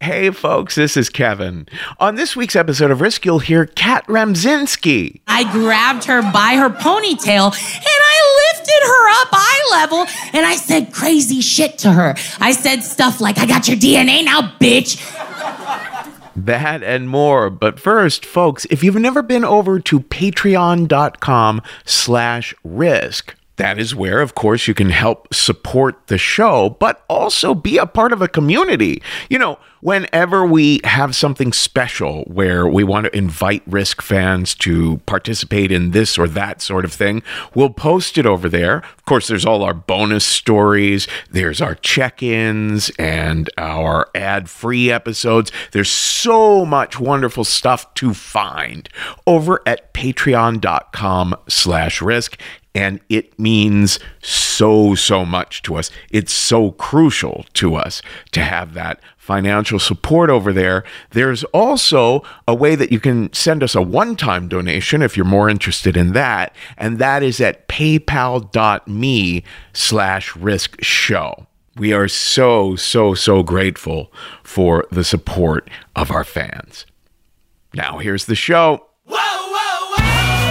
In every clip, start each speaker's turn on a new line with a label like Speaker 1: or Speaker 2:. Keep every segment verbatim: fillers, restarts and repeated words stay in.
Speaker 1: Hey folks, this is Kevin. On this week's episode of Risk, you'll hear Kat Remzinski.
Speaker 2: I grabbed her by her ponytail and I lifted her up eye level and I said crazy shit to her. I said stuff like, I got your D N A now, bitch.
Speaker 1: That and more. But first, folks, if you've never been over to patreon.com slash risk, that is where, of course, you can help support the show, but also be a part of a community. You know, whenever we have something special where we want to invite Risk fans to participate in this or that sort of thing, we'll post it over there. Of course, there's all our bonus stories. There's our check-ins and our ad-free episodes. There's so much wonderful stuff to find over at patreon.com slash risk. And it means so, so much to us. It's so crucial to us to have that financial support over there. There's also a way that you can send us a one-time donation if you're more interested in that. And that is at paypal.me slash risk show. We are so, so, so grateful for the support of our fans. Now here's the show.
Speaker 3: Whoa, whoa, whoa!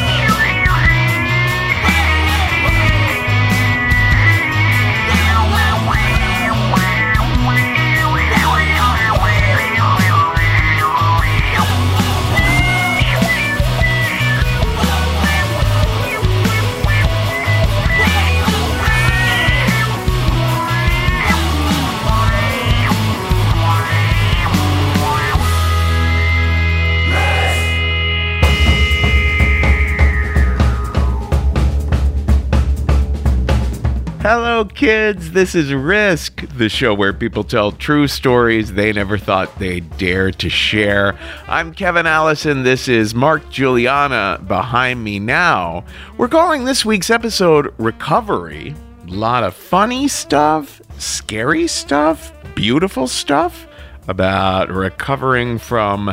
Speaker 1: Hello, kids. This is Risk, the show where people tell true stories they never thought they'd dare to share. I'm Kevin Allison. This is Mark Juliana behind me now. We're calling this week's episode Recovery. A lot of funny stuff, scary stuff, beautiful stuff about recovering from,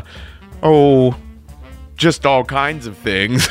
Speaker 1: oh, just all kinds of things,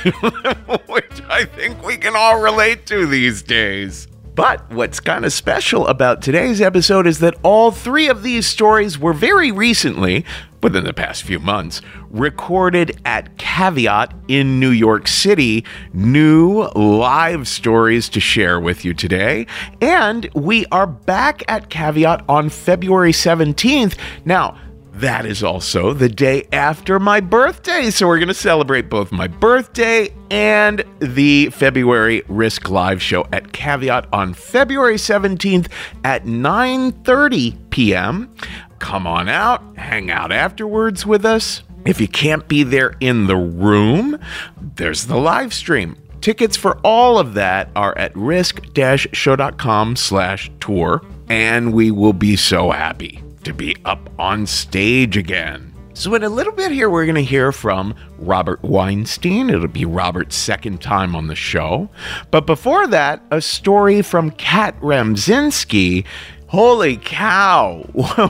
Speaker 1: which I think we can all relate to these days. But what's kind of special about today's episode is that all three of these stories were very recently, within the past few months, recorded at Caveat in New York City. New live stories to share with you today. And we are back at Caveat on February seventeenth. Now, that is also the day after my birthday, so we're going to celebrate both my birthday and the February Risk Live show at Caveat on February seventeenth at nine thirty p.m. Come on out, hang out afterwards with us. If you can't be there in the room, there's the live stream. Tickets for all of that are at risk-show.com slash tour, and we will be so happy to be up on stage again. So in a little bit here, we're going to hear from Robert Weinstein. It'll be Robert's second time on the show. But before that, a story from Kat Remzinski. Holy cow,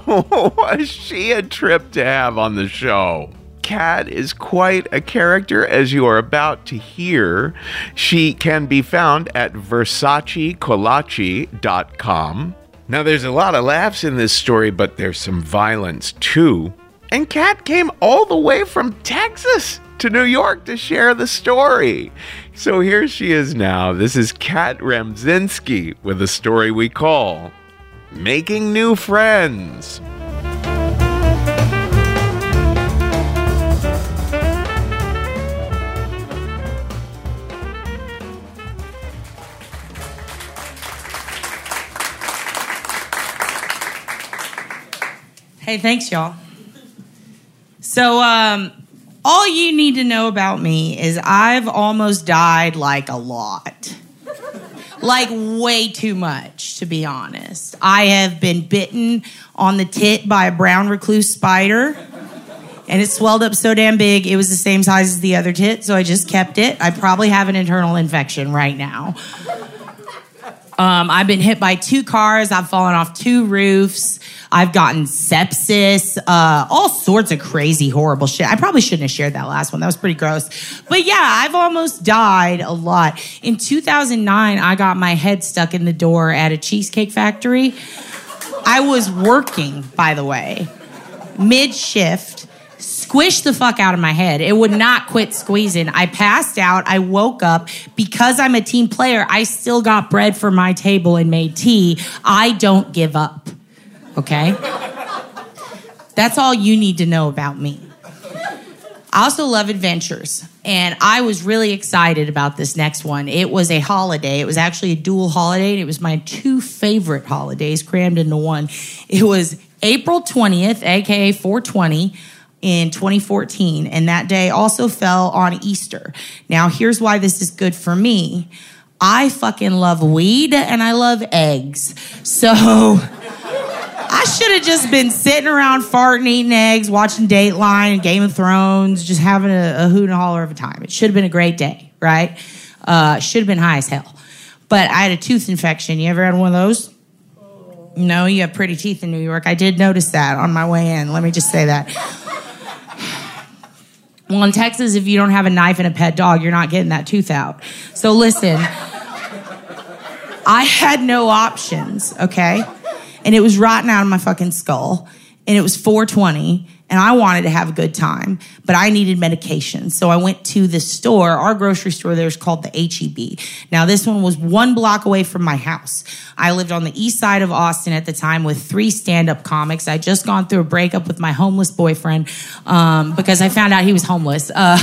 Speaker 1: was she a trip to have on the show? Kat is quite a character, as you are about to hear. She can be found at versace colaci dot com. Now, there's a lot of laughs in this story, but there's some violence, too. And Kat came all the way from Texas to New York to share the story. So here she is now. This is Kat Remzinski with a story we call Making New Friends.
Speaker 2: Hey, thanks, y'all. So, um, all you need to know about me is I've almost died like a lot. Like way too much, to be honest. I have been bitten on the tit by a brown recluse spider, and it swelled up so damn big, it was the same size as the other tit, so I just kept it. I probably have an internal infection right now. Um, I've been hit by two cars. I've fallen off two roofs. I've gotten sepsis, uh, all sorts of crazy, horrible shit. I probably shouldn't have shared that last one. That was pretty gross. But yeah, I've almost died a lot. In two thousand nine, I got my head stuck in the door at a cheesecake factory. I was working, by the way. mid-shift, squished the fuck out of my head. It would not quit squeezing. I passed out. I woke up. Because I'm a team player, I still got bread for my table and made tea. I don't give up, okay? That's all you need to know about me. I also love adventures, and I was really excited about this next one. It was a holiday. It was actually a dual holiday, and it was my two favorite holidays crammed into one. It was April twentieth, a k a four twenty, in twenty fourteen, and that day also fell on Easter. Now, here's why this is good for me. I fucking love weed, and I love eggs. So... I should have just been sitting around farting, eating eggs, watching Dateline and Game of Thrones, just having a, a hoot and a holler of a time. It should have been a great day, right? Uh, should have been high as hell. But I had a tooth infection. You ever had one of those? No, you have pretty teeth in New York. I did notice that on my way in. Let me just say that. Well, in Texas, if you don't have a knife and a pet dog, you're not getting that tooth out. So listen, I had no options, okay? And it was rotting out of my fucking skull. And it was four twenty, and I wanted to have a good time, but I needed medication. So I went to the store. Our grocery store there is called the H E B. Now, this one was one block away from my house. I lived on the east side of Austin at the time with three stand-up comics. I'd just gone through a breakup with my homeless boyfriend um, because I found out he was homeless. Uh,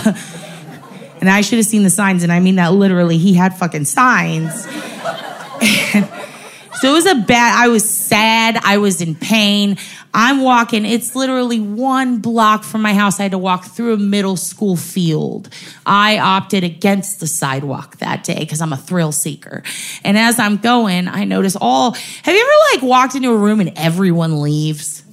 Speaker 2: and I should have seen the signs, and I mean that literally. He had fucking signs. And so it was a bad, I was sad, I was in pain. I'm walking, it's literally one block from my house. I had to walk through a middle school field. I opted against the sidewalk that day because I'm a thrill seeker. And as I'm going, I notice all, have you ever like walked into a room and everyone leaves?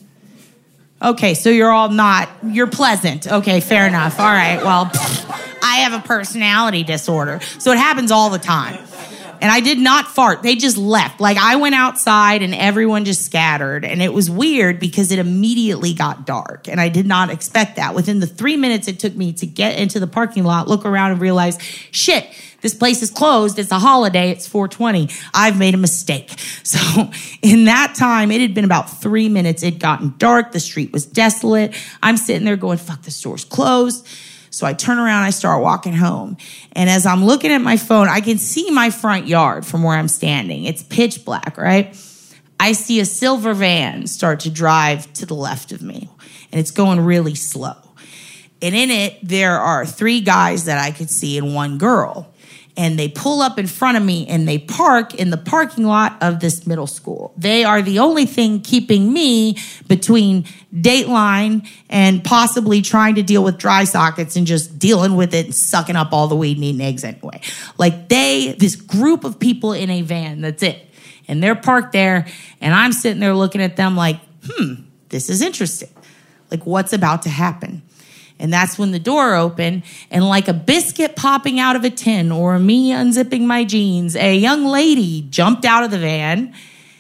Speaker 2: Okay, so you're all not, you're pleasant. Okay, fair enough. All right, well, pfft, I have a personality disorder. So it happens all the time. And I did not fart. They just left. Like, I went outside and everyone just scattered. And it was weird because it immediately got dark. And I did not expect that. Within the three minutes it took me to get into the parking lot, look around and realize, shit, this place is closed. It's a holiday. It's four twenty. I've made a mistake. So in that time, it had been about three minutes. It'd gotten dark. The street was desolate. I'm sitting there going, fuck, the store's closed. So I turn around, I start walking home. And as I'm looking at my phone, I can see my front yard from where I'm standing. It's pitch black, right? I see a silver van start to drive to the left of me. And it's going really slow. And in it, there are three guys that I could see and one girl. And they pull up in front of me and they park in the parking lot of this middle school. They are the only thing keeping me between Dateline and possibly trying to deal with dry sockets and just dealing with it and sucking up all the weed and eating eggs anyway. Like they, this group of people in a van, that's it. And they're parked there and I'm sitting there looking at them like, hmm, this is interesting. Like what's about to happen? And that's when the door opened, and like a biscuit popping out of a tin or me unzipping my jeans, a young lady jumped out of the van,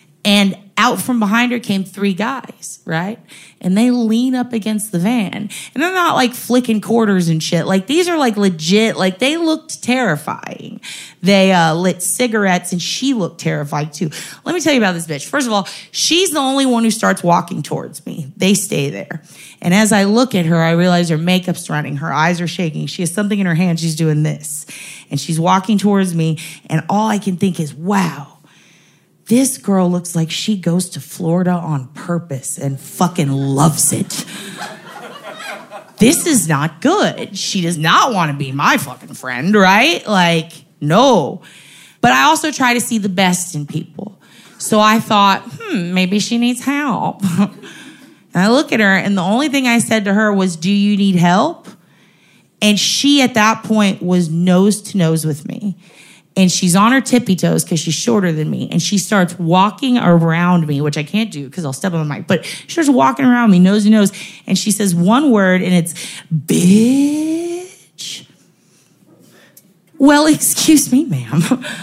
Speaker 2: and out from behind her came three guys, right? And they lean up against the van. And they're not like flicking quarters and shit. Like these are like legit, like they looked terrifying. They uh, lit cigarettes and she looked terrified too. Let me tell you about this bitch. First of all, she's the only one who starts walking towards me. They stay there. And as I look at her, I realize her makeup's running. Her eyes are shaking. She has something in her hand. She's doing this. And she's walking towards me. And all I can think is, wow. This girl looks like she goes to Florida on purpose and fucking loves it. This is not good. She does not want to be my fucking friend, right? Like, no. But I also try to see the best in people. So I thought, hmm, maybe she needs help. And I look at her, and the only thing I said to her was, do you need help? And she, at that point, was nose to nose with me. And she's on her tippy toes because she's shorter than me. And she starts walking around me, which I can't do because I'll step on the mic. But she starts walking around me, nose to nose. And she says one word, and it's, bitch. Well, excuse me, ma'am.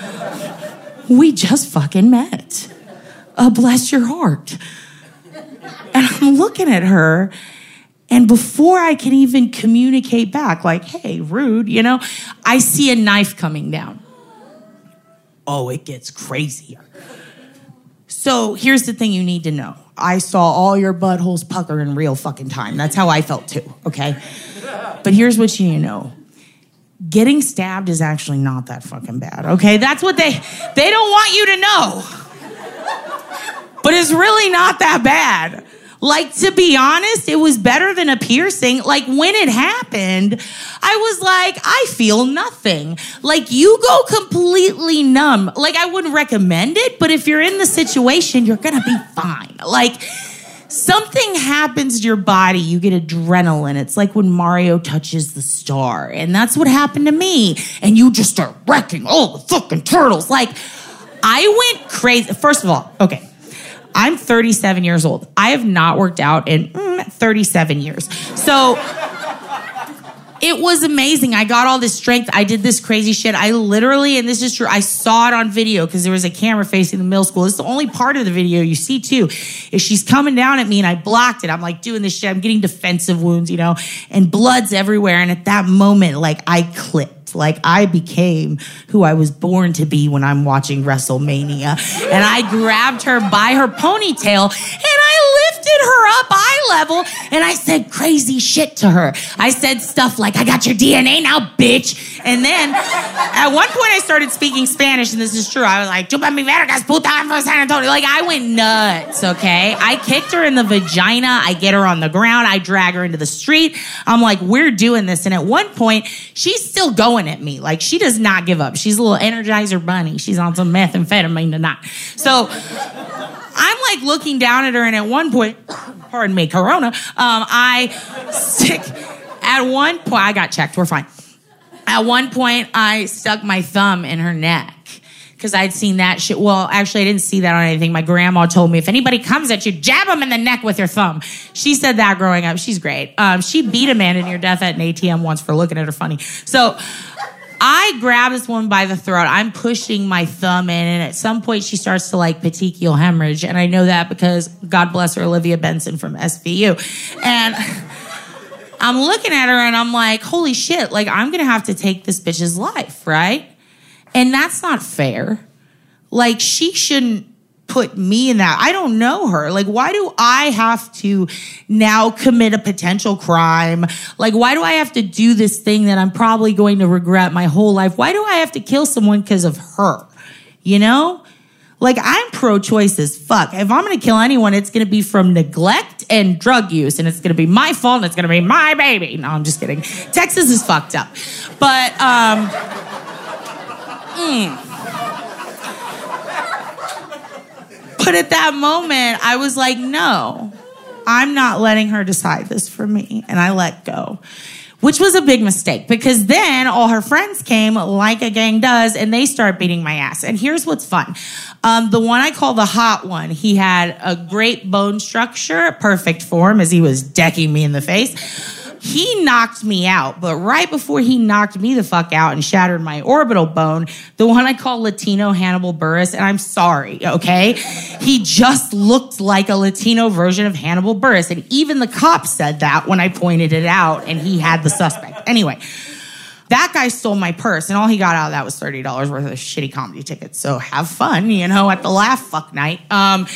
Speaker 2: We just fucking met. Uh, bless your heart. And I'm looking at her. And before I can even communicate back, like, hey, rude, you know, I see a knife coming down. Oh, it gets crazier. So here's the thing you need to know. I saw all your buttholes pucker in real fucking time. That's how I felt too, okay? But here's what you need to know. Getting stabbed is actually not that fucking bad, okay? That's what they, they don't want you to know. But it's really not that bad. Like, to be honest, it was better than a piercing. Like, when it happened, I was like, I feel nothing. Like, you go completely numb. Like, I wouldn't recommend it, but if you're in the situation, you're gonna be fine. Like, something happens to your body, you get adrenaline. It's like when Mario touches the star, and that's what happened to me. And you just start wrecking all the fucking turtles. Like, I went crazy. First of all, okay. I'm thirty-seven years old. I have not worked out in mm, thirty-seven years. So it was amazing. I got all this strength. I did this crazy shit. I literally, and this is true, I saw it on video because there was a camera facing the middle school. It's the only part of the video you see too, is she's coming down at me and I blocked it. I'm like doing this shit. I'm getting defensive wounds, you know, and blood's everywhere. And at that moment, like I clicked. Like, I became who I was born to be when I'm watching WrestleMania. And I grabbed her by her ponytail, and I lifted her up eye level, and I said crazy shit to her. I said stuff like, I got your D N A now, bitch. And then, at one point, I started speaking Spanish, and this is true. I was like, chupa mi vergas, puta, I'm from San Antonio. Like, I went nuts, okay? I kicked her in the vagina. I get her on the ground. I drag her into the street. I'm like, we're doing this. And at one point, she's still going at me. Like, she does not give up. She's a little Energizer bunny. She's on some methamphetamine tonight. So I'm like looking down at her, and at one point, pardon me, Corona, um, I stick, at one point, I got checked, we're fine. At one point, I stuck my thumb in her neck. Because I'd seen that shit. Well, actually, I didn't see that on anything. My grandma told me, if anybody comes at you, jab them in the neck with your thumb. She said that growing up. She's great. Um, she beat a man to near death at an A T M once for looking at her funny. So I grab this woman by the throat. I'm pushing my thumb in, and at some point, she starts to, like, petechial hemorrhage. And I know that because, God bless her, Olivia Benson from S V U. And I'm looking at her, and I'm like, holy shit, like, I'm going to have to take this bitch's life, right? And that's not fair. Like, she shouldn't put me in that. I don't know her. Like, why do I have to now commit a potential crime? Like, why do I have to do this thing that I'm probably going to regret my whole life? Why do I have to kill someone because of her? You know? Like, I'm pro-choice as fuck. If I'm going to kill anyone, it's going to be from neglect and drug use, and it's going to be my fault, and it's going to be my baby. No, I'm just kidding. Texas is fucked up. But, um... Mm. But at that moment, I was like, no, I'm not letting her decide this for me. And I let go, which was a big mistake because then all her friends came like a gang does and they start beating my ass. And here's what's fun. Um, the one I call the hot one, he had a great bone structure, perfect form as he was decking me in the face. He knocked me out, but right before he knocked me the fuck out and shattered my orbital bone, the one I call Latino Hannibal Buress, and I'm sorry, okay? He just looked like a Latino version of Hannibal Buress, and even the cops said that when I pointed it out, and he had the suspect. Anyway, that guy stole my purse, and all he got out of that was thirty dollars worth of shitty comedy tickets, so have fun, you know, at the laugh fuck night. Um,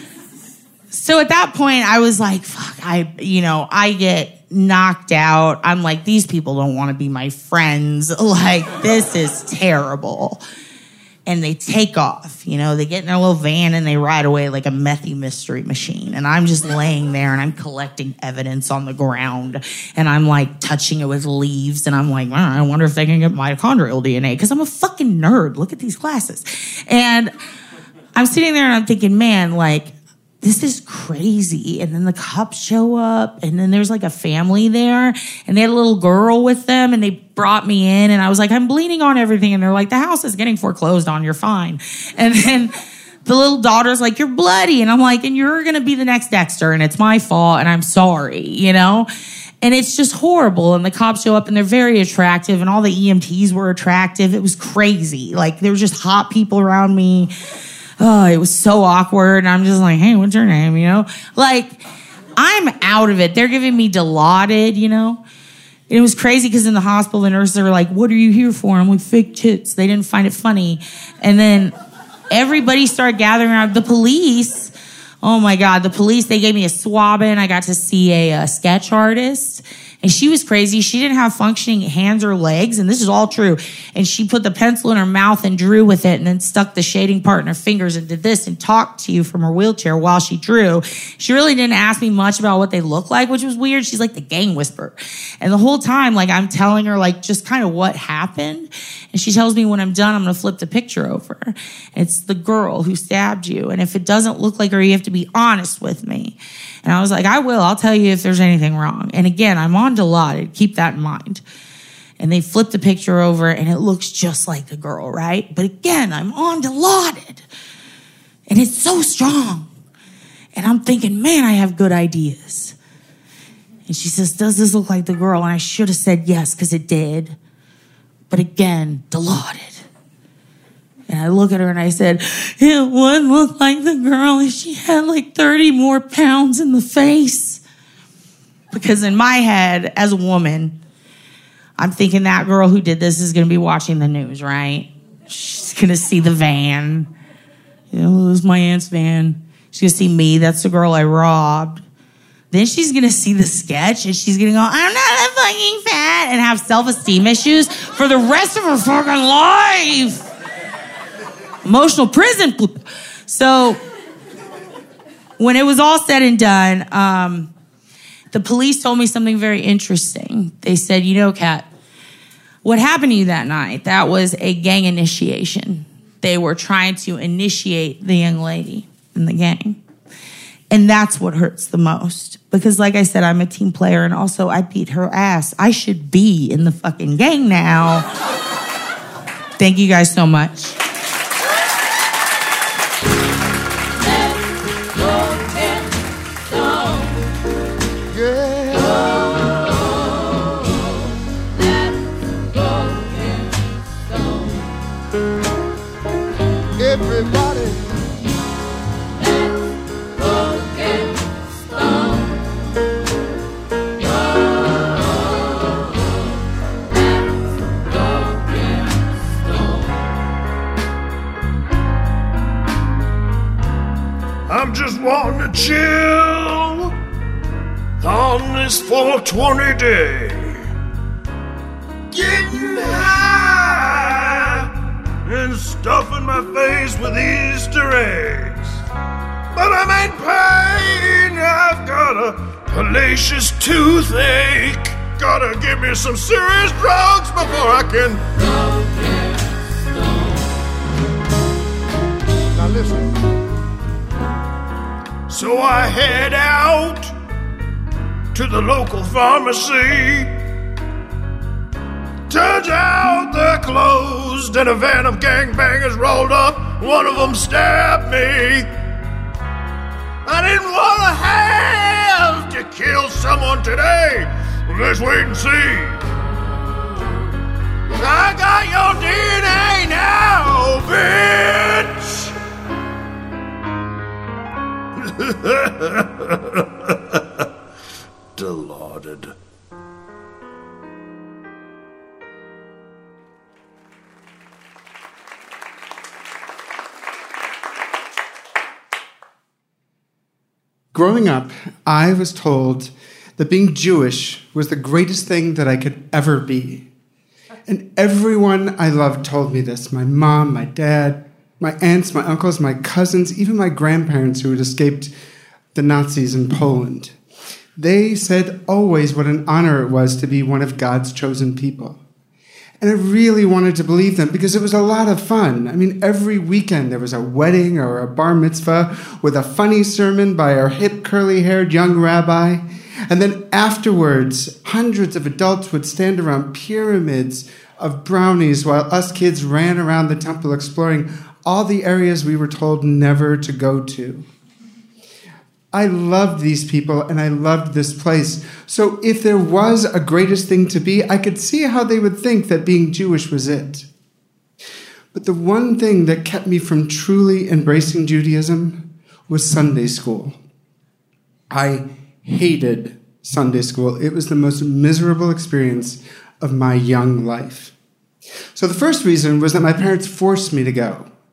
Speaker 2: so at that point, I was like, fuck, I, you know, I get knocked out. I'm like, these people don't want to be my friends. Like, this is terrible. And they take off, you know, they get in their little van and they ride away like a methy mystery machine. And I'm just laying there and I'm collecting evidence on the ground. And I'm like touching it with leaves. And I'm like, oh, I wonder if they can get mitochondrial D N A. Because I'm a fucking nerd. Look at these glasses. And I'm sitting there and I'm thinking, man, like, this is crazy. And then the cops show up and then there's like a family there and they had a little girl with them and they brought me in and I was like, I'm bleeding on everything. And they're like, the house is getting foreclosed on. You're fine. And then the little daughter's like, you're bloody. And I'm like, and you're going to be the next Dexter and it's my fault and I'm sorry, you know? And it's just horrible. And the cops show up and they're very attractive and all the E M Ts were attractive. It was crazy. Like there were just hot people around me. Oh, it was so awkward. And I'm just like, hey, what's your name? You know, like I'm out of it. They're giving me Dilaudid, you know, and it was crazy because in the hospital, the nurses are like, what are you here for? I'm like, fake tits. They didn't find it funny. And then everybody started gathering around. The police Oh my God. The police, they gave me a swab in. I got to see a, a sketch artist. And she was crazy. She didn't have functioning hands or legs. And this is all true. And she put the pencil in her mouth and drew with it and then stuck the shading part in her fingers and did this and talked to you from her wheelchair while she drew. She really didn't ask me much about what they look like, which was weird. She's like the gang whisperer. And the whole time, like, I'm telling her, like, just kind of what happened. And she tells me when I'm done, I'm going to flip the picture over. It's the girl who stabbed you. And if it doesn't look like her, you have to be honest with me. And I was like, I will. I'll tell you if there's anything wrong. And again, I'm on Dilaudid. Keep that in mind. And they flip the picture over and it looks just like the girl, right? But again, I'm on Dilaudid. And it's so strong. And I'm thinking, man, I have good ideas. And she says, does this look like the girl? And I should have said yes, because it did. But again, Dilaudid. And I look at her and I said, it would look like the girl if she had like thirty more pounds in the face. Because in my head, as a woman, I'm thinking that girl who did this is going to be watching the news, right? She's going to see the van. You know, it was my aunt's van. She's going to see me. That's the girl I robbed. Then she's going to see the sketch and she's going to go, I'm not a fucking fat, and have self-esteem issues for the rest of her fucking life. Emotional prison. So when it was all said and done, um, the police told me something very interesting. They said, you know, Kat, what happened to you that night, that was a gang initiation. They were trying to initiate the young lady in the gang. And that's what hurts the most. Because like I said, I'm a team player and also I beat her ass. I should be in the fucking gang now. Thank you guys so much.
Speaker 3: Everybody, let's go get stoned. Let's go get stoned. I'm just wanting to chill on this four twenty day, getting high and stuffing my face with Easter eggs. But I'm in pain, I've got a hellacious toothache. Gotta give me some serious drugs before I can go get stoned. Now listen. So I head out to the local pharmacy. Turns out they're closed and a van of gangbangers rolled up. One of them stabbed me. I didn't want to have to kill someone today. Let's wait and see. I got your D N A now, bitch. Dilaudid.
Speaker 4: Growing up, I was told that being Jewish was the greatest thing that I could ever be. And everyone I loved told me this. My mom, my dad, my aunts, my uncles, my cousins, even my grandparents who had escaped the Nazis in Poland. They said always what an honor it was to be one of God's chosen people. And I really wanted to believe them because it was a lot of fun. I mean, every weekend there was a wedding or a bar mitzvah with a funny sermon by our hip, curly-haired young rabbi. And then afterwards, hundreds of adults would stand around pyramids of brownies while us kids ran around the temple exploring all the areas we were told never to go to. I loved these people and I loved this place. So if there was a greatest thing to be, I could see how they would think that being Jewish was it. But the one thing that kept me from truly embracing Judaism was Sunday school. I hated Sunday school. It was the most miserable experience of my young life. So the first reason was that my parents forced me to go.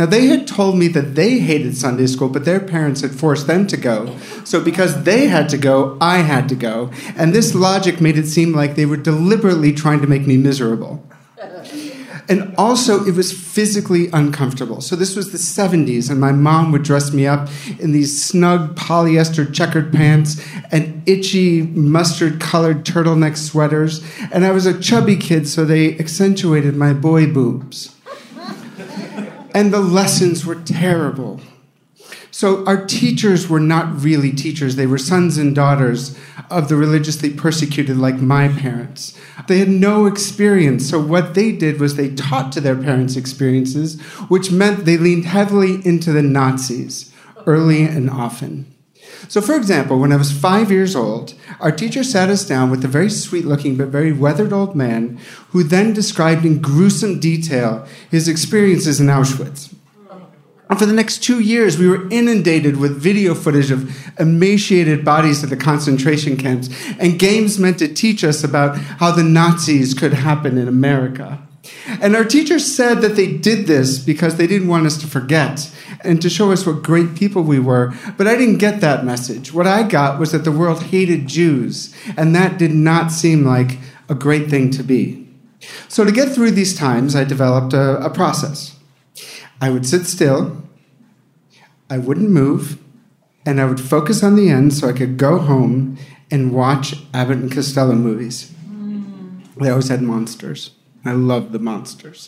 Speaker 4: Now, they had told me that they hated Sunday school, but their parents had forced them to go. So because they had to go, I had to go. And this logic made it seem like they were deliberately trying to make me miserable. And also, it was physically uncomfortable. So this was the seventies, and my mom would dress me up in these snug polyester checkered pants and itchy mustard-colored turtleneck sweaters. And I was a chubby kid, so they accentuated my boy boobs. And the lessons were terrible. So our teachers were not really teachers. They were sons and daughters of the religiously persecuted like my parents. They had no experience. So what they did was they taught to their parents' experiences, which meant they leaned heavily into the Nazis, early and often. So for example, when I was five years old, our teacher sat us down with a very sweet-looking but very weathered old man who then described in gruesome detail his experiences in Auschwitz. And for the next two years, we were inundated with video footage of emaciated bodies at the concentration camps and games meant to teach us about how the Nazis could happen in America. And our teachers said that they did this because they didn't want us to forget and to show us what great people we were. But I didn't get that message. What I got was that the world hated Jews, and that did not seem like a great thing to be. So to get through these times, I developed a, a process. I would sit still, I wouldn't move, and I would focus on the end so I could go home and watch Abbott and Costello movies. Mm. They always had monsters. I loved the monsters.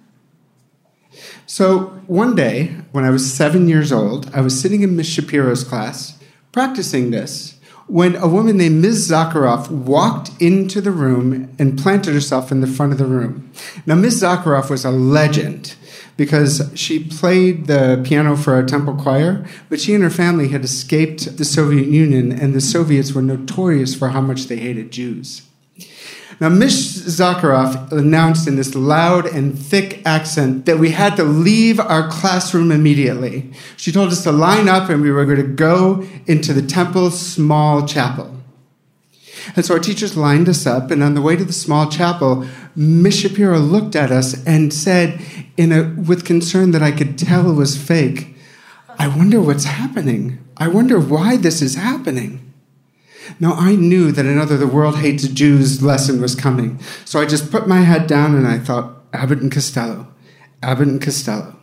Speaker 4: So one day, when I was seven years old, I was sitting in Miss Shapiro's class practicing this when a woman named Miz Zakharov walked into the room and planted herself in the front of the room. Now, Miz Zakharov was a legend because she played the piano for our temple choir, but she and her family had escaped the Soviet Union, and the Soviets were notorious for how much they hated Jews. Now, Miz Zakharov announced in this loud and thick accent that we had to leave our classroom immediately. She told us to line up and we were going to go into the temple's small chapel. And so our teachers lined us up, and on the way to the small chapel, Miz Shapiro looked at us and said, in a, with concern that I could tell was fake, "I wonder what's happening. I wonder why this is happening." Now, I knew that another The World Hates Jews lesson was coming. So I just put my head down and I thought, Abbott and Costello, Abbott and Costello.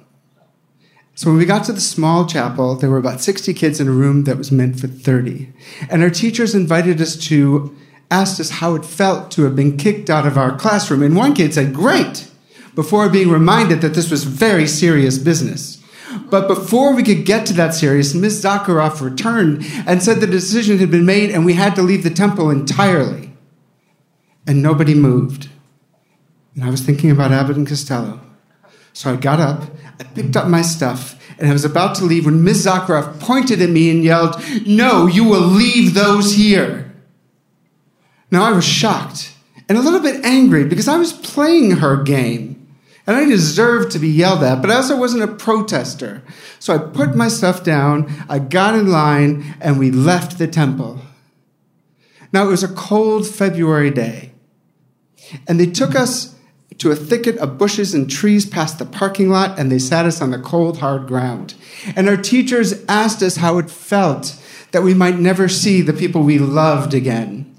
Speaker 4: So when we got to the small chapel, there were about sixty kids in a room that was meant for thirty. And our teachers invited us to, asked us how it felt to have been kicked out of our classroom. And one kid said, "Great," before being reminded that this was very serious business. But before we could get to that serious, Miz Zakharov returned and said the decision had been made and we had to leave the temple entirely. And nobody moved. And I was thinking about Abbott and Costello. So I got up, I picked up my stuff, and I was about to leave when Miz Zakharov pointed at me and yelled, "No, you will leave those here." Now I was shocked and a little bit angry because I was playing her game. And I deserved to be yelled at, but I also wasn't a protester. So I put my stuff down, I got in line, and we left the temple. Now, it was a cold February day. And they took us to a thicket of bushes and trees past the parking lot, and they sat us on the cold, hard ground. And our teachers asked us how it felt that we might never see the people we loved again,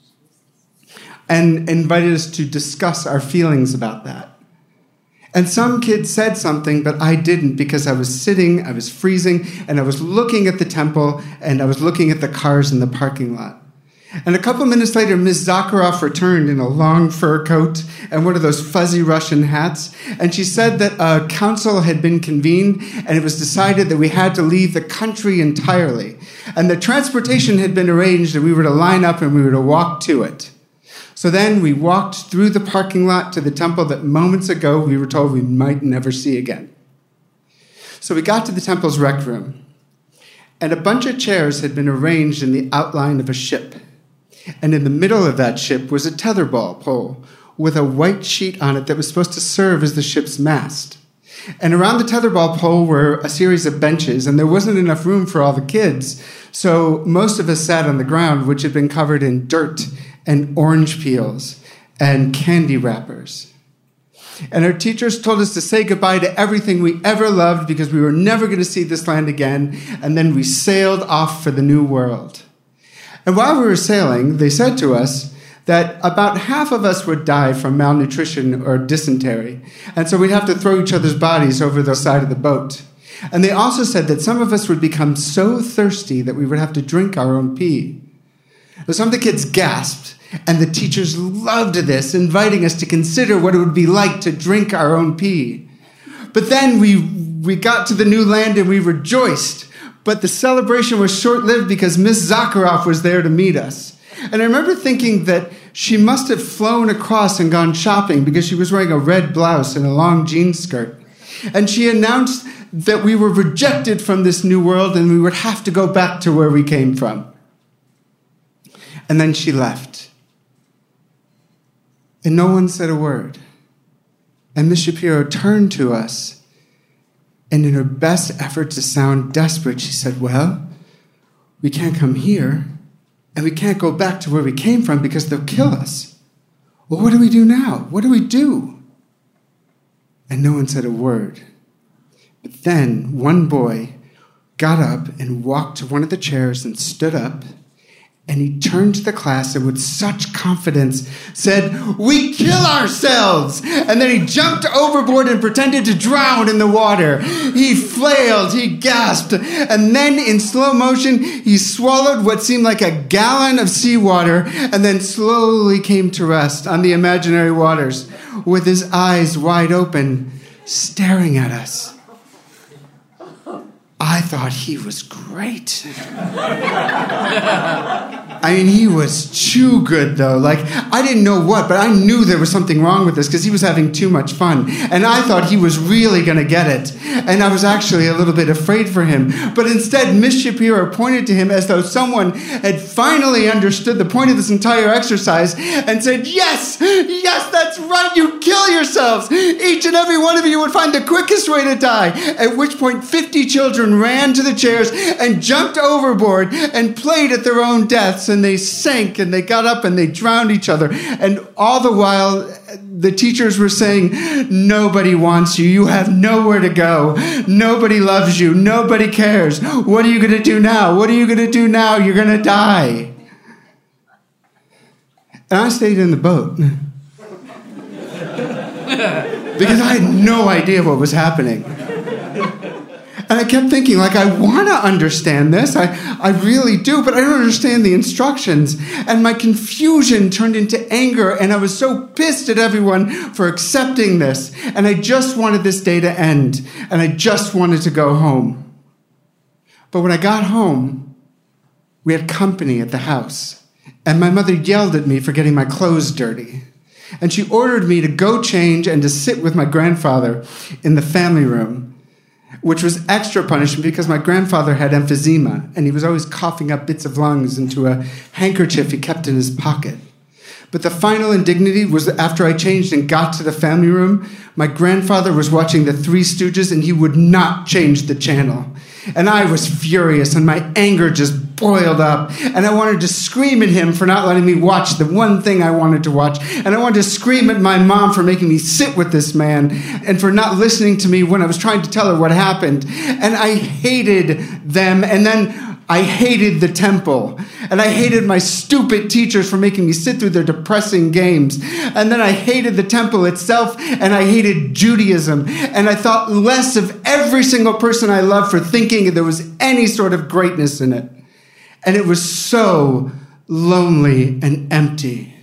Speaker 4: and invited us to discuss our feelings about that. And some kids said something, but I didn't because I was sitting, I was freezing, and I was looking at the temple, and I was looking at the cars in the parking lot. And a couple minutes later, Miz Zakharov returned in a long fur coat and one of those fuzzy Russian hats, and she said that a council had been convened, and it was decided that we had to leave the country entirely, and that transportation had been arranged, and we were to line up and we were to walk to it. So then we walked through the parking lot to the temple that moments ago we were told we might never see again. So we got to the temple's rec room, and a bunch of chairs had been arranged in the outline of a ship. And in the middle of that ship was a tetherball pole with a white sheet on it that was supposed to serve as the ship's mast. And around the tetherball pole were a series of benches, and there wasn't enough room for all the kids. So most of us sat on the ground, which had been covered in dirt and orange peels and candy wrappers. And our teachers told us to say goodbye to everything we ever loved because we were never going to see this land again. And then we sailed off for the new world. And while we were sailing, they said to us that about half of us would die from malnutrition or dysentery. And so we'd have to throw each other's bodies over the side of the boat. And they also said that some of us would become so thirsty that we would have to drink our own pee. Some of the kids gasped, and the teachers loved this, inviting us to consider what it would be like to drink our own pee. But then we, we got to the new land and we rejoiced. But the celebration was short-lived because Miss Zakharov was there to meet us. And I remember thinking that she must have flown across and gone shopping because she was wearing a red blouse and a long jean skirt. And she announced that we were rejected from this new world and we would have to go back to where we came from. And then she left. And no one said a word. And Miss Shapiro turned to us, and in her best effort to sound desperate, she said, well, we can't come here, and we can't go back to where we came from because they'll kill us. Well, what do we do now? What do we do? And no one said a word. But then one boy got up and walked to one of the chairs and stood up, and he turned to the class and with such confidence said, we kill ourselves! And then he jumped overboard and pretended to drown in the water. He flailed, he gasped, and then in slow motion, he swallowed what seemed like a gallon of seawater and then slowly came to rest on the imaginary waters with his eyes wide open, staring at us. I thought he was great. I mean, he was too good, though. Like, I didn't know what, but I knew there was something wrong with this because he was having too much fun. And I thought he was really going to get it. And I was actually a little bit afraid for him. But instead, Miss Shapiro pointed to him as though someone had finally understood the point of this entire exercise and said, yes, yes, that's right, you kill yourselves. Each and every one of you would find the quickest way to die. At which point, fifty children ran to the chairs and jumped overboard and played at their own deaths, and they sank and they got up and they drowned each other. And all the while, the teachers were saying, nobody wants you. You have nowhere to go. Nobody loves you. Nobody cares. What are you going to do now? What are you going to do now? You're going to die. And I stayed in the boat because I had no idea what was happening. And I kept thinking, like, I want to understand this. I, I really do, but I don't understand the instructions. And my confusion turned into anger, and I was so pissed at everyone for accepting this. And I just wanted this day to end, and I just wanted to go home. But when I got home, we had company at the house, and my mother yelled at me for getting my clothes dirty. And she ordered me to go change and to sit with my grandfather in the family room, which was extra punishment because my grandfather had emphysema, and he was always coughing up bits of lungs into a handkerchief he kept in his pocket. But the final indignity was that after I changed and got to the family room, my grandfather was watching the Three Stooges, and he would not change the channel. And I was furious, and my anger just boiled up. And I wanted to scream at him for not letting me watch the one thing I wanted to watch. And I wanted to scream at my mom for making me sit with this man and for not listening to me when I was trying to tell her what happened. And I hated them. And then I hated the temple. And I hated my stupid teachers for making me sit through their depressing games. And then I hated the temple itself, and I hated Judaism. And I thought less of every single person I loved for thinking there was any sort of greatness in it. And it was so lonely and empty.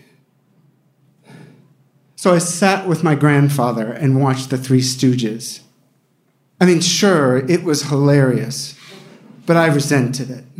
Speaker 4: So I sat with my grandfather and watched the Three Stooges. I mean, sure, it was hilarious, but I resented it.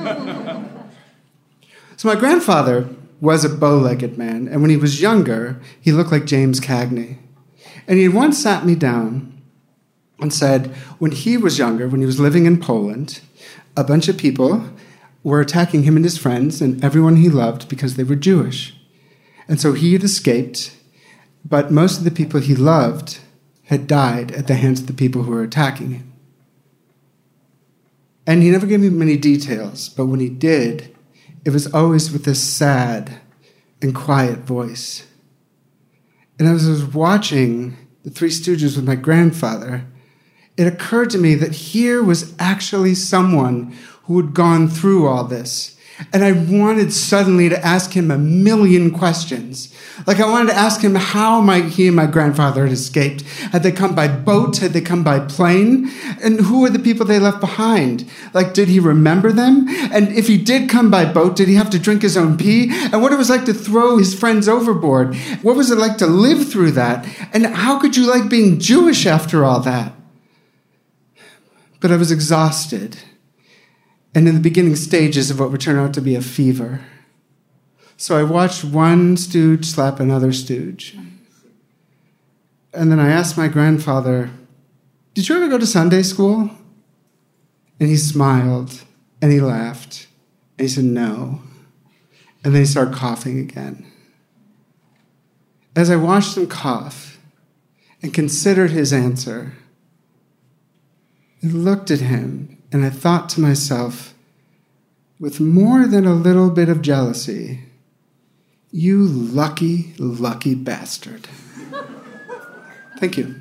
Speaker 4: So my grandfather was a bow-legged man, and when he was younger, he looked like James Cagney. And he once sat me down and said, when he was younger, when he was living in Poland, a bunch of people were attacking him and his friends and everyone he loved because they were Jewish. And so he had escaped, but most of the people he loved had died at the hands of the people who were attacking him. And he never gave me many details, but when he did, it was always with this sad and quiet voice. And as I was watching The Three Stooges with my grandfather, it occurred to me that here was actually someone who had gone through all this. And I wanted suddenly to ask him a million questions. Like I wanted to ask him how my, he and my grandfather had escaped. Had they come by boat? Had they come by plane? And who were the people they left behind? Like, did he remember them? And if he did come by boat, did he have to drink his own pee? And what it was like to throw his friends overboard? What was it like to live through that? And how could you like being Jewish after all that? But I was exhausted. And in the beginning stages of what would turn out to be a fever. So I watched one stooge slap another stooge. And then I asked my grandfather, did you ever go to Sunday school? And he smiled, and he laughed, and he said, no. And then he started coughing again. As I watched him cough and considered his answer, I looked at him, and I thought to myself, with more than a little bit of jealousy, you lucky, lucky bastard. Thank you.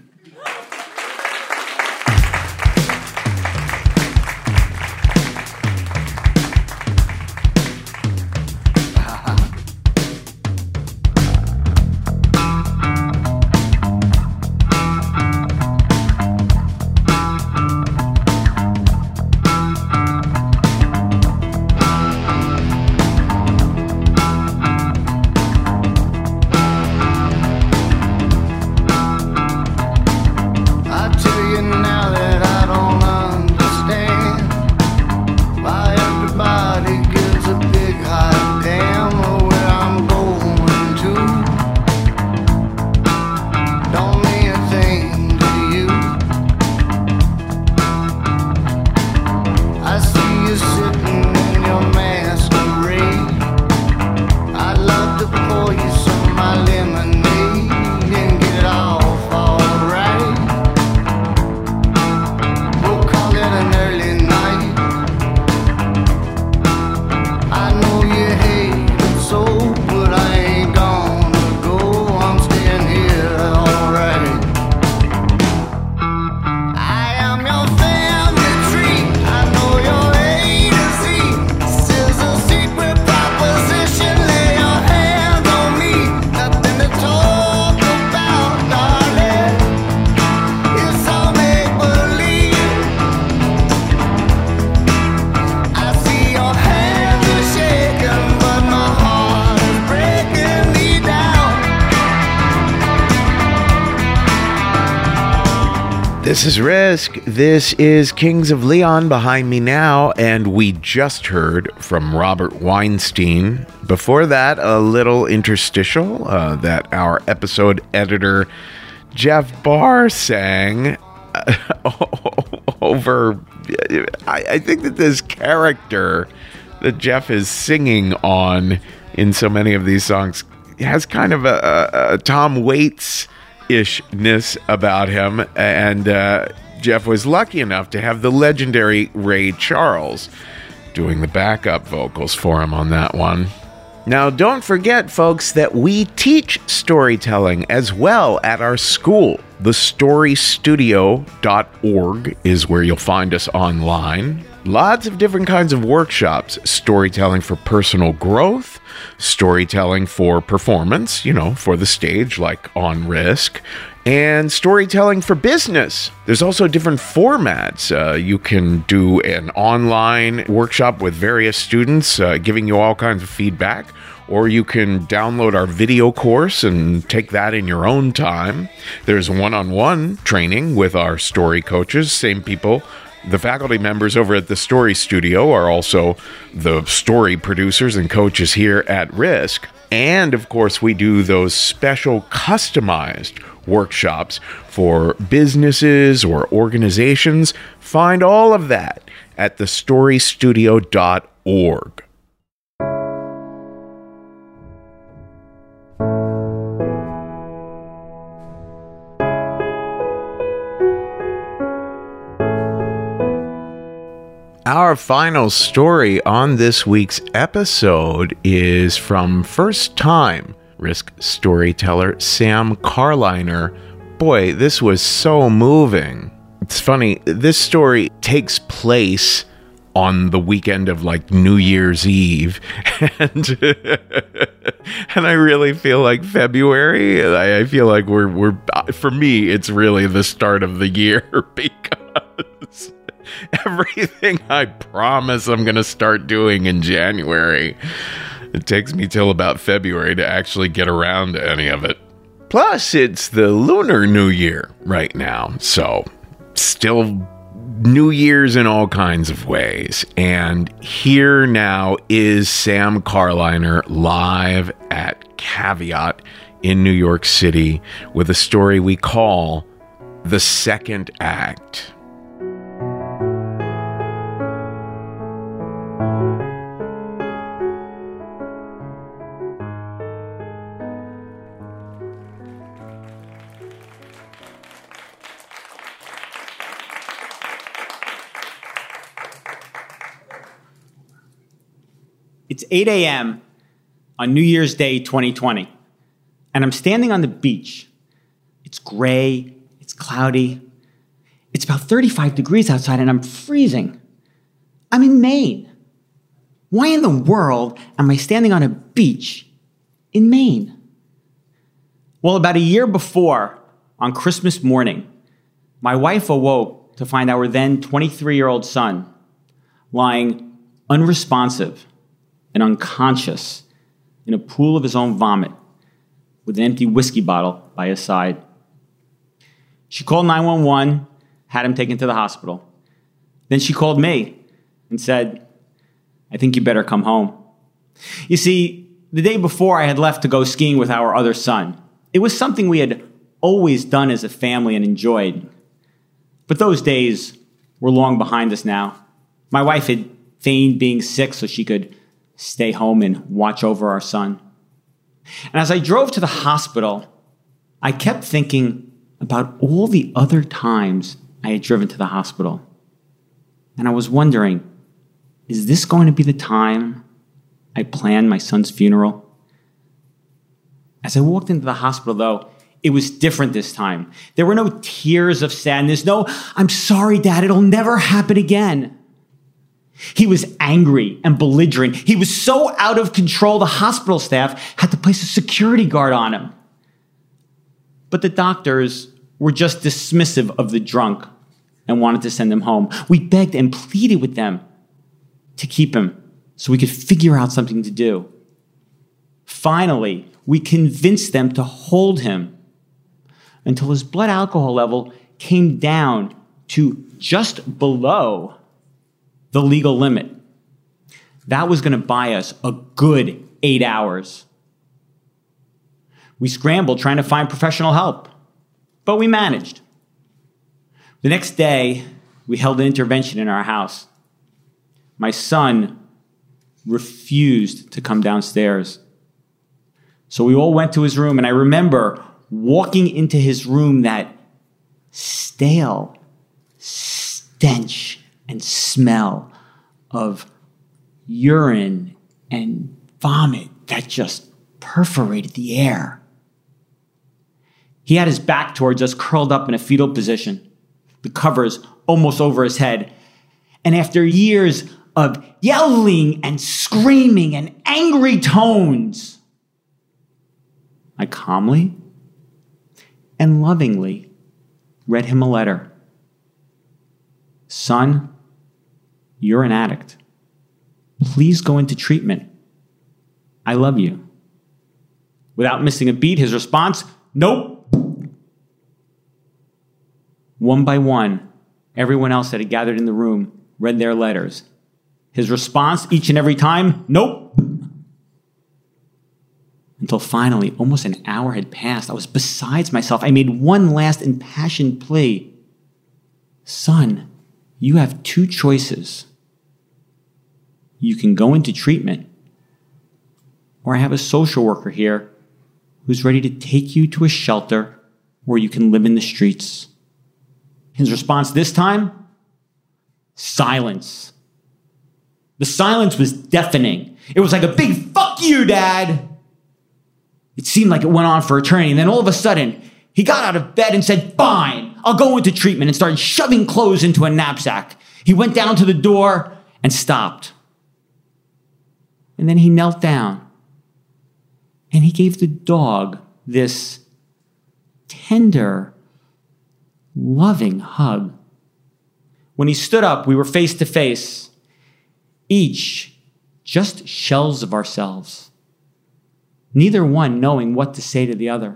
Speaker 1: This is Risk. This is Kings of Leon behind me now, and we just heard from Robert Weinstein. Before that, a little interstitial uh, that our episode editor Jeff Barr sang uh, over. I, I think that this character that Jeff is singing on in so many of these songs has kind of a, a, a Tom Waits ishness about him, and uh, Jeff was lucky enough to have the legendary Ray Charles doing the backup vocals for him on that one. Now, don't forget, folks, that we teach storytelling as well at our school. the story studio dot org is where you'll find us online. Lots of different kinds of workshops, storytelling for personal growth, storytelling for performance, you know, for the stage, like on Risk, and storytelling for business. There's also different formats. Uh, you can do an online workshop with various students, uh, giving you all kinds of feedback, or you can download our video course and take that in your own time. There's one-on-one training with our story coaches, same people. The faculty members over at the Story Studio are also the story producers and coaches here at Risk. And, of course, we do those special customized workshops for businesses or organizations. Find all of that at the story studio dot org. Our final story on this week's episode is from First Time, Risk storyteller Sam Carliner. Boy, this was so moving. It's funny, this story takes place on the weekend of like New Year's Eve, and and I really feel like February. I, I feel like we're we're for me, it's really the start of the year because everything I promise I'm gonna start doing in January, it takes me till about February to actually get around to any of it. Plus, it's the Lunar New Year right now, so still New Year's in all kinds of ways. And here now is Sam Carliner live at Caveat in New York City with a story we call The Second Act.
Speaker 5: It's eight a.m. on New Year's Day twenty twenty, and I'm standing on the beach. It's gray, it's cloudy, it's about thirty-five degrees outside, and I'm freezing. I'm in Maine. Why in the world am I standing on a beach in Maine? Well, about a year before, on Christmas morning, my wife awoke to find our then twenty-three-year-old son lying unresponsive and unconscious in a pool of his own vomit with an empty whiskey bottle by his side. She called nine one one, had him taken to the hospital. Then she called me and said, "I think you better come home." You see, the day before I had left to go skiing with our other son. It was something we had always done as a family and enjoyed. But those days were long behind us now. My wife had feigned being sick so she could stay home and watch over our son. And as I drove to the hospital, I kept thinking about all the other times I had driven to the hospital. And I was wondering, is this going to be the time I planned my son's funeral? As I walked into the hospital, though, it was different this time. There were no tears of sadness. No, "I'm sorry, Dad, it'll never happen again." He was angry and belligerent. He was so out of control, the hospital staff had to place a security guard on him. But the doctors were just dismissive of the drunk and wanted to send him home. We begged and pleaded with them to keep him so we could figure out something to do. Finally, we convinced them to hold him until his blood alcohol level came down to just below the legal limit. That was going to buy us a good eight hours. We scrambled trying to find professional help, but we managed. The next day, we held an intervention in our house. My son refused to come downstairs. So we all went to his room, and I remember walking into his room, that stale stench and smell of urine and vomit that just perforated the air. He had his back towards us, curled up in a fetal position, the covers almost over his head. And after years of yelling and screaming and angry tones, I calmly and lovingly read him a letter. "Son, you're an addict. Please go into treatment. I love you." Without missing a beat, his response, "Nope." One by one, everyone else that had gathered in the room read their letters. His response each and every time, "Nope." Until finally, almost an hour had passed. I was beside myself. I made one last impassioned plea. "Son, you have two choices. You can go into treatment, or I have a social worker here who's ready to take you to a shelter where you can live in the streets." His response this time? Silence. The silence was deafening. It was like a big "fuck you, Dad." It seemed like it went on for eternity. And then all of a sudden, he got out of bed and said, fine, I'll go into treatment, and started shoving clothes into a knapsack. He went down to the door and stopped. And then he knelt down and he gave the dog this tender, loving hug. When he stood up, we were face to face, each just shells of ourselves, neither one knowing what to say to the other.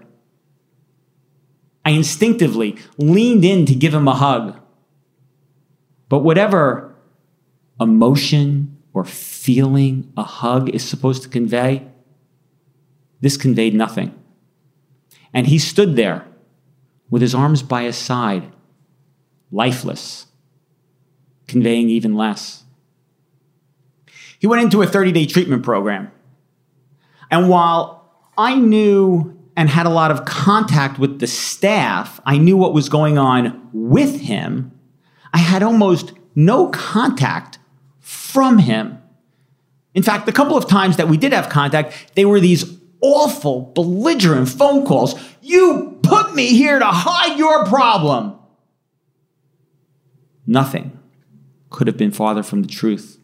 Speaker 5: I instinctively leaned in to give him a hug. But whatever emotion or feeling a hug is supposed to convey, this conveyed nothing. And he stood there with his arms by his side, lifeless, conveying even less. He went into a thirty-day treatment program. And while I knew and had a lot of contact with the staff, I knew what was going on with him, I had almost no contact from him. In fact, the couple of times that we did have contact, they were these awful, belligerent phone calls. You put me here to hide your problem. Nothing could have been farther from the truth.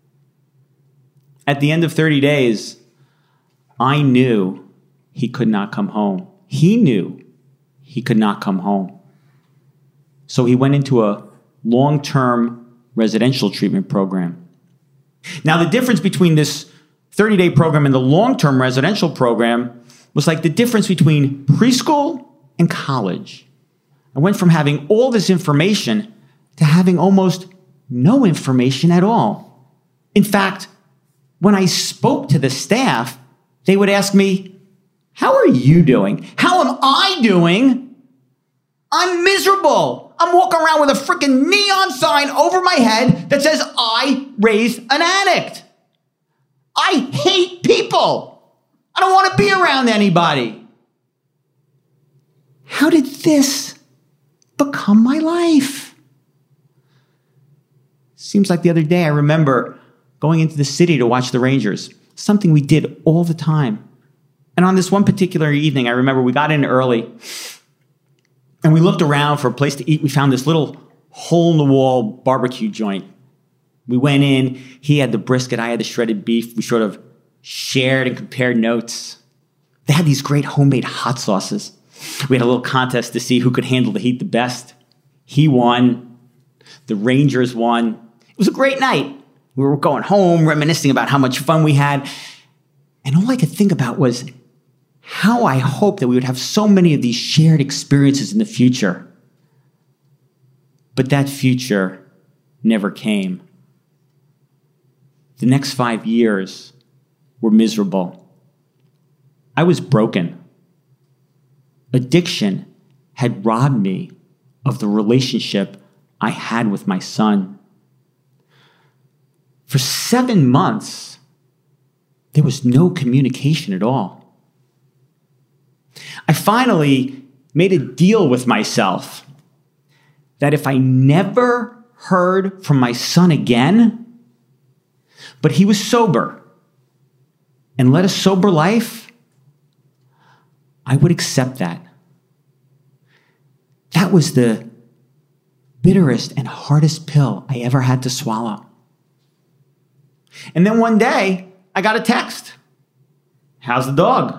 Speaker 5: At the end of thirty days, I knew he could not come home. He knew he could not come home. So he went into a long-term residential treatment program. Now, the difference between this thirty-day program and the long-term residential program was like the difference between preschool and college. I went from having all this information to having almost no information at all. In fact, when I spoke to the staff, they would ask me, how are you doing? How am I doing? I'm miserable. I'm walking around with a freaking neon sign over my head that says, I raised an addict. I hate people. I don't want to be around anybody. How did this become my life? Seems like the other day I remember going into the city to watch the Rangers, something we did all the time. And on this one particular evening, I remember we got in early and we looked around for a place to eat. We found this little hole-in-the-wall barbecue joint. We went in. He had the brisket. I had the shredded beef. We sort of shared and compared notes. They had these great homemade hot sauces. We had a little contest to see who could handle the heat the best. He won. The Rangers won. It was a great night. We were going home, reminiscing about how much fun we had. And all I could think about was how I hoped that we would have so many of these shared experiences in the future. But that future never came. The next five years were miserable. I was broken. Addiction had robbed me of the relationship I had with my son. For seven months, there was no communication at all. I finally made a deal with myself that if I never heard from my son again, but he was sober and led a sober life, I would accept that. That was the bitterest and hardest pill I ever had to swallow. And then one day, I got a text. How's the dog?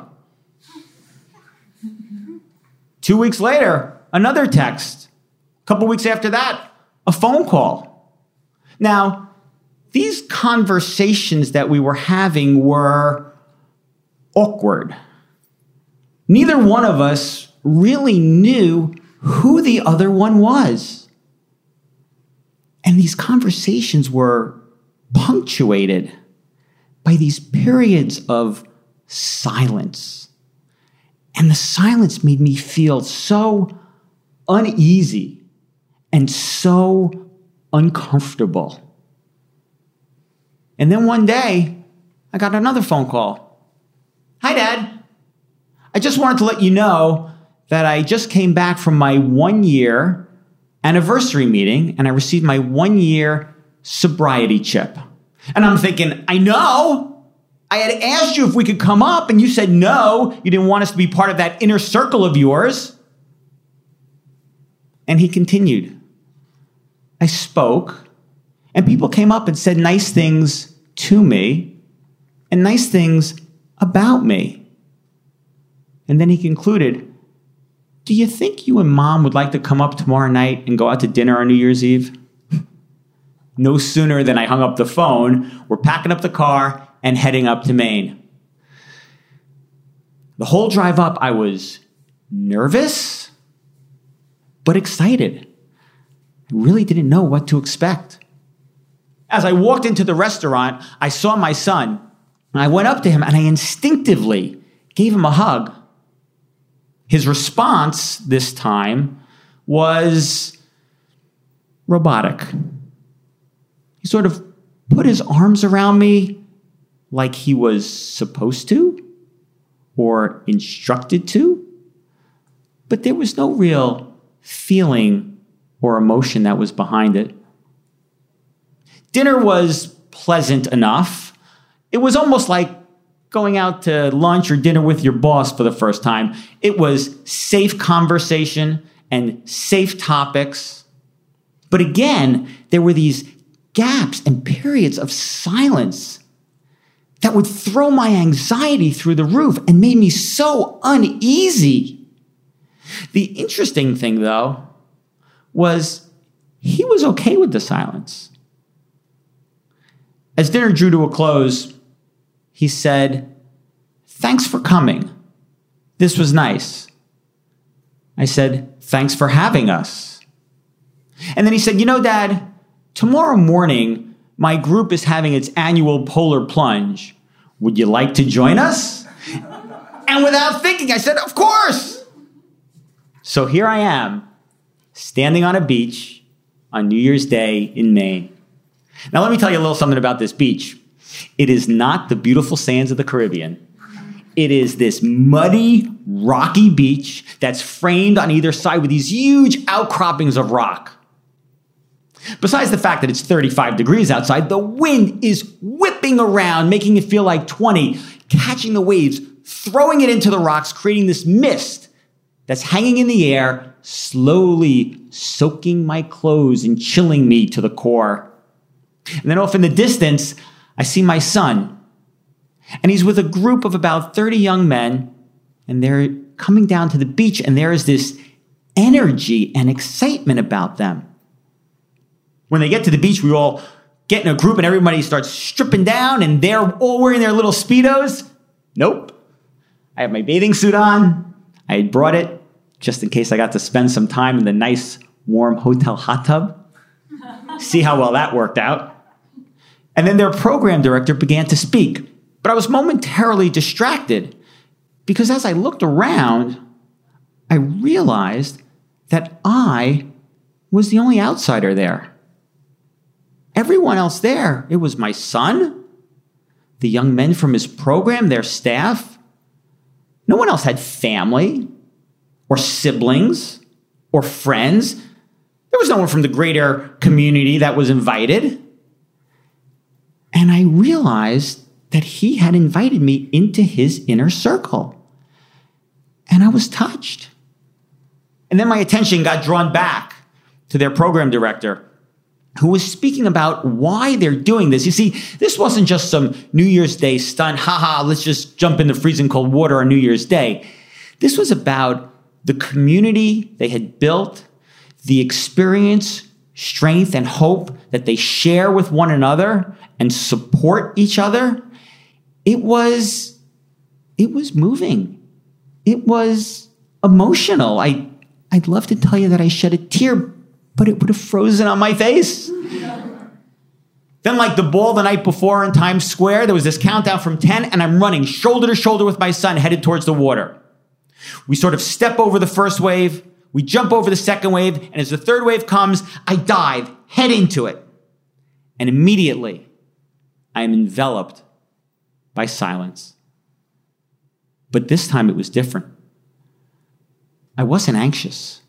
Speaker 5: Two weeks later, another text. A couple weeks after that, a phone call. Now, these conversations that we were having were awkward. Neither one of us really knew who the other one was. And these conversations were punctuated by these periods of silence. And the silence made me feel so uneasy and so uncomfortable. And then one day, I got another phone call. Hi, Dad. I just wanted to let you know that I just came back from my one-year anniversary meeting and I received my one-year sobriety chip. And I'm thinking, I know. I had asked you if we could come up, and you said no. You didn't want us to be part of that inner circle of yours. And he continued. I spoke, and people came up and said nice things to me and nice things about me. And then he concluded, do you think you and Mom would like to come up tomorrow night and go out to dinner on New Year's Eve? No sooner than I hung up the phone, we're packing up the car and heading up to Maine. The whole drive up, I was nervous, but excited. I really didn't know what to expect. As I walked into the restaurant, I saw my son, and I went up to him and I instinctively gave him a hug. His response this time was robotic. He sort of put his arms around me like he was supposed to or instructed to, but there was no real feeling or emotion that was behind it. Dinner was pleasant enough. It was almost like going out to lunch or dinner with your boss for the first time. It was safe conversation and safe topics. But again, there were these gaps and periods of silence that would throw my anxiety through the roof and made me so uneasy. The interesting thing, though, was he was okay with the silence. As dinner drew to a close, he said, "Thanks for coming. This was nice." I said, "Thanks for having us." And then he said, "You know, Dad, tomorrow morning, my group is having its annual polar plunge. Would you like to join us?" And without thinking, I said, "Of course." So here I am, standing on a beach on New Year's Day in Maine. Now, let me tell you a little something about this beach. It is not the beautiful sands of the Caribbean. It is this muddy, rocky beach that's framed on either side with these huge outcroppings of rock. Besides the fact that it's thirty-five degrees outside, the wind is whipping around, making it feel like twenty, catching the waves, throwing it into the rocks, creating this mist that's hanging in the air, slowly soaking my clothes and chilling me to the core. And then off in the distance, I see my son. And he's with a group of about thirty young men, and they're coming down to the beach, and there is this energy and excitement about them. When they get to the beach, we all get in a group and everybody starts stripping down and they're all wearing their little Speedos. Nope. I have my bathing suit on. I had brought it just in case I got to spend some time in the nice, warm hotel hot tub. See how well that worked out. And then their program director began to speak. But I was momentarily distracted because as I looked around, I realized that I was the only outsider there. Everyone else there, it was my son, the young men from his program, their staff. No one else had family or siblings or friends. There was no one from the greater community that was invited. And I realized that he had invited me into his inner circle. And I was touched. And then my attention got drawn back to their program director, who was speaking about why they're doing this. You see, this wasn't just some New Year's Day stunt. Haha, let's just jump in the freezing cold water on New Year's Day. This was about the community they had built, the experience, strength, and hope that they share with one another and support each other. It was, it was moving. It was emotional. I, I'd love to tell you that I shed a tear, but it would have frozen on my face. Then, like the ball the night before in Times Square, there was this countdown from ten, and I'm running shoulder to shoulder with my son, headed towards the water. We sort of step over the first wave, we jump over the second wave, and as the third wave comes, I dive head into it. And immediately, I am enveloped by silence. But this time it was different. I wasn't anxious.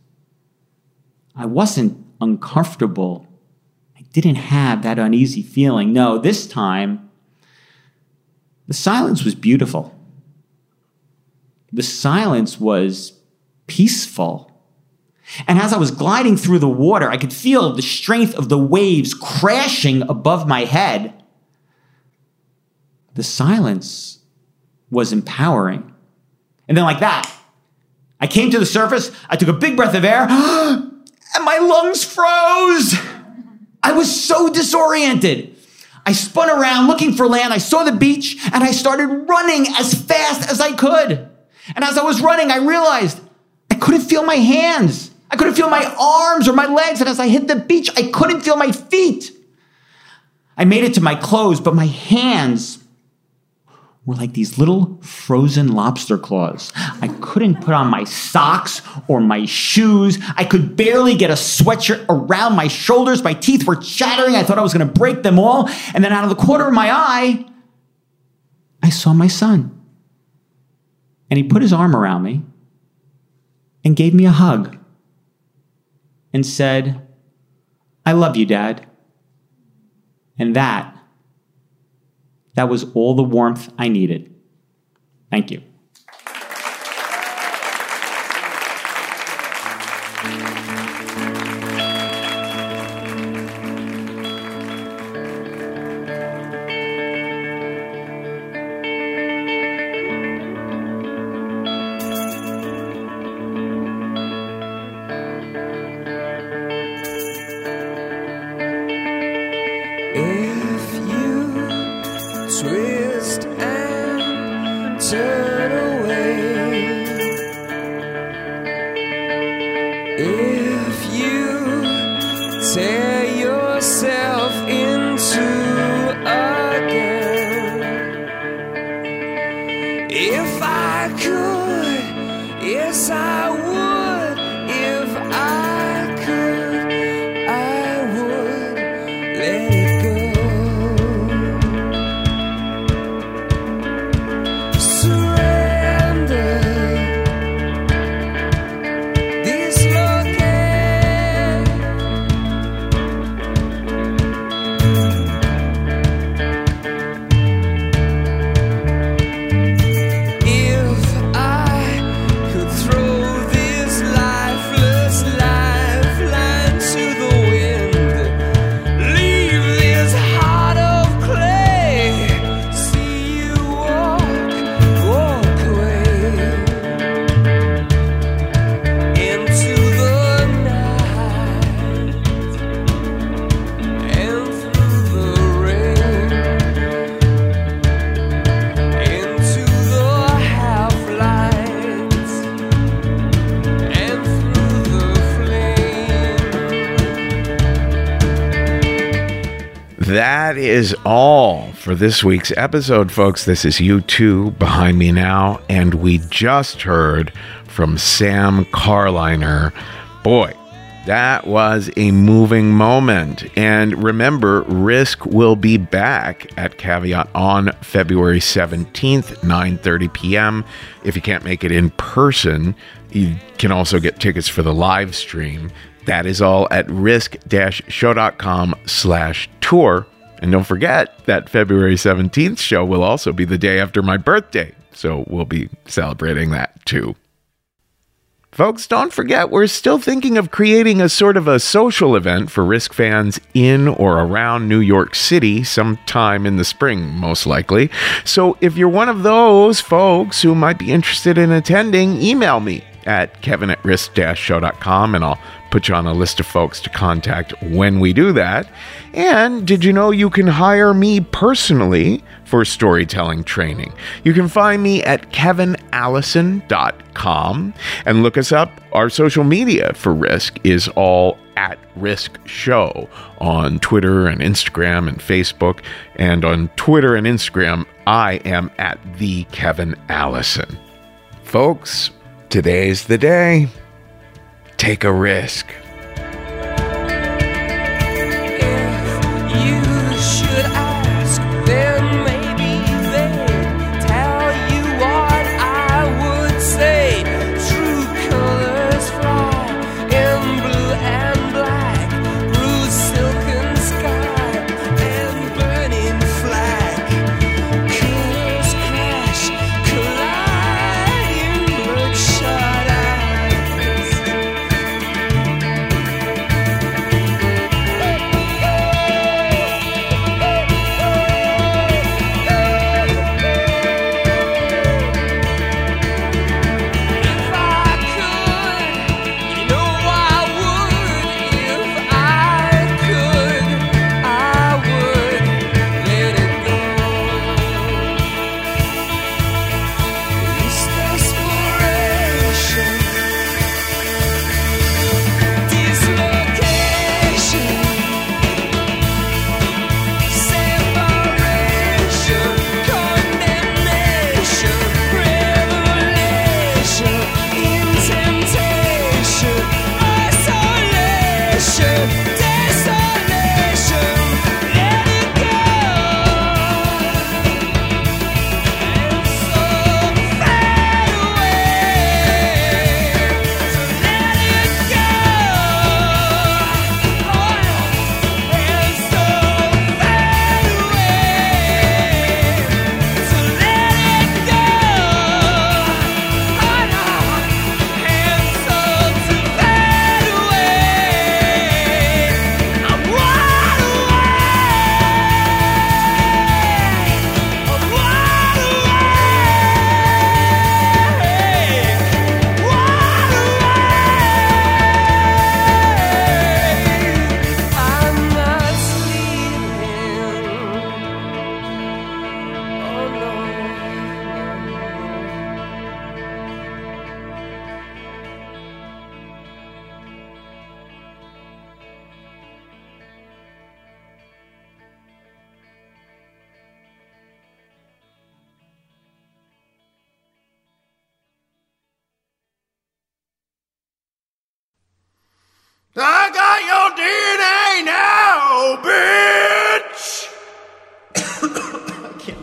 Speaker 5: I wasn't uncomfortable. I didn't have that uneasy feeling. No, this time, The silence was beautiful. The silence was peaceful. And as I was gliding through the water, I could feel the strength of the waves crashing above my head. The silence was empowering. And then like that, I came to the surface, I took a big breath of air, and my lungs froze. I was so disoriented. I spun around looking for land, I saw the beach, and I started running as fast as I could. And as I was running, I realized I couldn't feel my hands. I couldn't feel my arms or my legs. And as I hit the beach, I couldn't feel my feet. I made it to my clothes, but my hands were like these little frozen lobster claws. I couldn't put on my socks or my shoes. I could barely get a sweatshirt around my shoulders. My teeth were chattering. I thought I was going to break them all. And then out of the corner of my eye, I saw my son. And he put his arm around me and gave me a hug and said, "I love you, Dad." And that, that was all the warmth I needed. Thank you.
Speaker 6: Twist and turn away. If you tear yourself into again, if I could, yes I would. If I could, I would let it go.
Speaker 1: That is all for this week's episode, folks. This is U two behind me now, and we just heard from Sam Carliner. Boy, that was a moving moment. And remember, Risk will be back at Caveat on February seventeenth, nine thirty p.m. If you can't make it in person, you can also get tickets for the live stream. That is all at risk-show.com slash tour. And don't forget that February seventeenth show will also be the day after my birthday. So we'll be celebrating that too. Folks, don't forget, we're still thinking of creating a sort of a social event for Risk fans in or around New York City sometime in the spring, most likely. So if you're one of those folks who might be interested in attending, email me at kevin at risk dash show dot com and I'll put you on a list of folks to contact when we do that. And did you know you can hire me personally for storytelling training? You can find me at kevin allison dot com and look us up. Our social media for Risk is all at Risk Show on Twitter and Instagram and Facebook. And on Twitter and Instagram, I am at the Kevin Allison. Folks, today's the day. Take a risk.
Speaker 6: If you should ask, then maybe they'd tell you what I would say. True colors fly in blue and black, blue silken sky and burning flag. Cool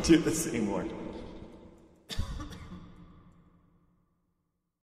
Speaker 7: do this anymore.